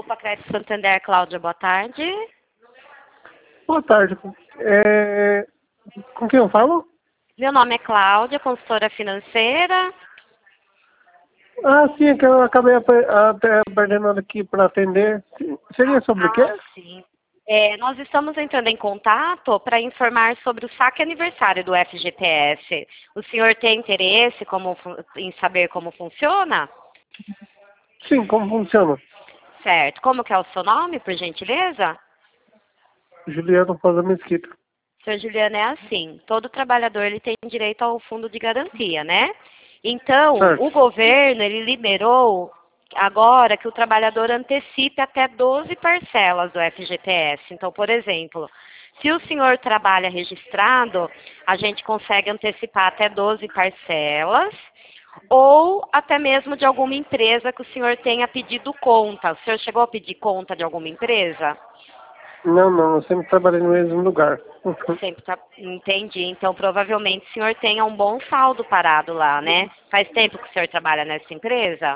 Crédito Santander, Cláudia, boa tarde. Boa tarde. Com quem eu falo? Meu nome é Cláudia, consultora financeira. Ah, sim, é que eu acabei até perdendo aqui para atender. Seria sobre o quê? Sim. Nós estamos entrando em contato para informar sobre o saque aniversário do FGTS. O senhor tem interesse em saber como funciona? Sim, como funciona? Certo. Como que é o seu nome, por gentileza? Juliano Rosa Mesquita. Senhor Juliano, é assim, todo trabalhador ele tem direito ao fundo de garantia, né? Então, Certo. o governo, ele liberou agora que o trabalhador antecipe até 12 parcelas do FGTS. Então, por exemplo, se o senhor trabalha registrado, a gente consegue antecipar até 12 parcelas, ou até mesmo de alguma empresa que o senhor tenha pedido conta. O senhor chegou a pedir conta de alguma empresa? Não, eu sempre trabalhei no mesmo lugar. Sempre tá... Entendi. Então, provavelmente o senhor tenha um bom saldo parado lá, né? Faz tempo que o senhor trabalha nessa empresa?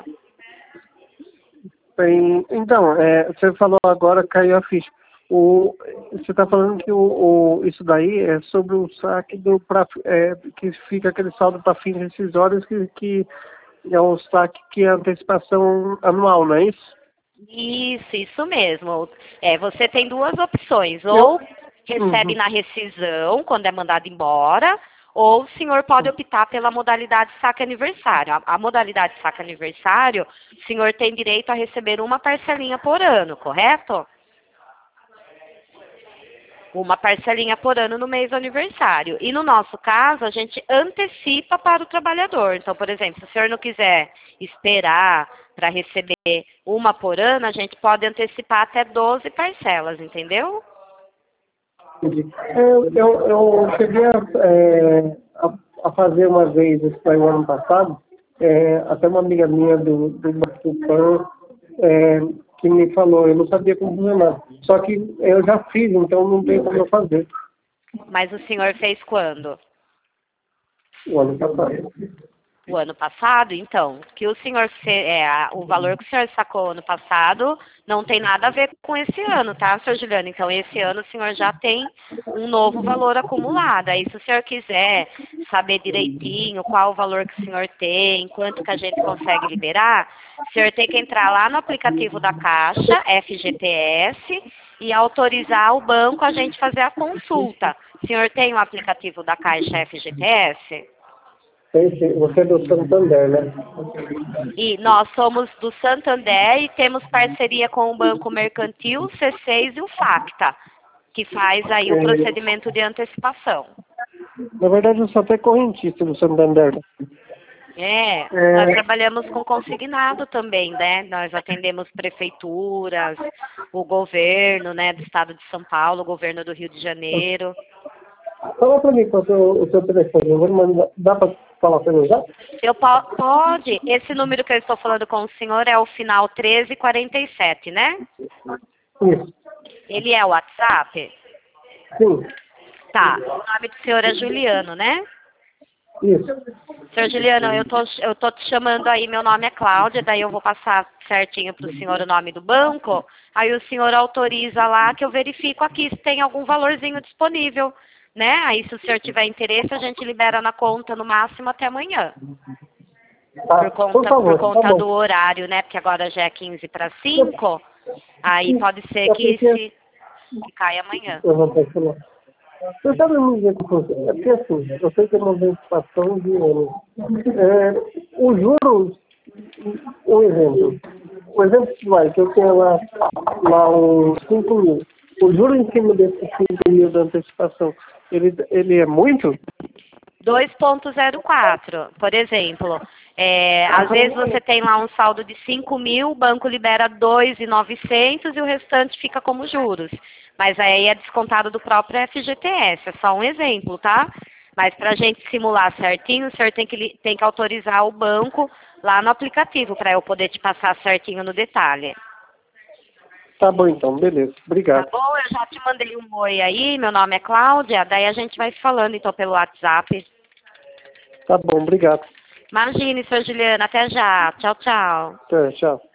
Então, você falou agora, caiu a ficha. Você está falando que isso daí é sobre o saque que fica aquele saldo para fins rescisórios que é o saque que é a antecipação anual, não é isso? Isso mesmo. Você tem duas opções. Ou recebe Uhum. na rescisão, quando é mandado embora, ou o senhor pode optar pela modalidade saque aniversário. A modalidade saque aniversário, o senhor tem direito a receber uma parcelinha por ano, correto? Uma parcelinha por ano no mês do aniversário. E no nosso caso, a gente antecipa para o trabalhador. Então, por exemplo, se o senhor não quiser esperar para receber uma por ano, a gente pode antecipar até 12 parcelas, entendeu? Entendi. Eu cheguei a fazer uma vez, isso foi o ano passado, até uma amiga minha do Pan, que me falou, eu não sabia como funcionar. Só que eu já fiz, então não tem como eu fazer Mas o senhor fez quando? o ano passado. O ano passado, então, que o senhor o valor que o senhor sacou ano passado não tem nada a ver com esse ano, tá, senhor Juliano? Então, esse ano o senhor já tem um novo valor acumulado. Aí, se o senhor quiser saber direitinho qual o valor que o senhor tem, quanto que a gente consegue liberar, o senhor tem que entrar lá no aplicativo da Caixa, FGTS, e autorizar o banco a gente fazer a consulta. O senhor tem o aplicativo da Caixa FGTS? Você é do Santander, né? E nós somos do Santander e temos parceria com o Banco Mercantil, o C6 e o Facta, que faz aí o procedimento de antecipação. Na verdade, eu sou até correntista do Santander. Nós trabalhamos com consignado também, né? Nós atendemos prefeituras, o governo, né, do estado de São Paulo, o governo do Rio de Janeiro. Fala para mim qual é o seu telefone. Eu vou mandar. Dá para falar para mim já? Pode. Esse número que eu estou falando com o senhor é o final 1347, né? Isso. Ele é o WhatsApp? Sim. Tá. O nome do senhor é Juliano, né? Isso. Senhor Juliano, eu tô te chamando aí, meu nome é Cláudia, daí eu vou passar certinho para o senhor o nome do banco, aí o senhor autoriza lá que eu verifico aqui se tem algum valorzinho disponível, né? Aí se o senhor tiver interesse, a gente libera na conta no máximo até amanhã. Tá. Por favor, Por conta tá do bom. horário, né? Porque agora já é 15 para 5, aí pode ser que caia amanhã. Eu vou continuar. Você sabe me dizer como funciona? É porque assim, eu sei que é uma antecipação de anos. Os juros, um exemplo. O exemplo que vai, que eu tenho lá uns 5 mil. O juro em cima desses 5 mil da antecipação, ele é muito? 2,04, por exemplo. Às vezes você tem lá um saldo de 5 mil, o banco libera 2.900 e o restante fica como juros. Mas aí é descontado do próprio FGTS, é só um exemplo, tá? Mas para a gente simular certinho, o senhor tem que autorizar o banco lá no aplicativo para eu poder te passar certinho no detalhe. Tá bom então, beleza. Obrigado. Tá bom? Eu já te mandei um oi aí, meu nome é Cláudia, daí a gente vai se falando então pelo WhatsApp. Tá bom, obrigado. Imagine, senhor Juliano, até já. Tchau, tchau. Tchau.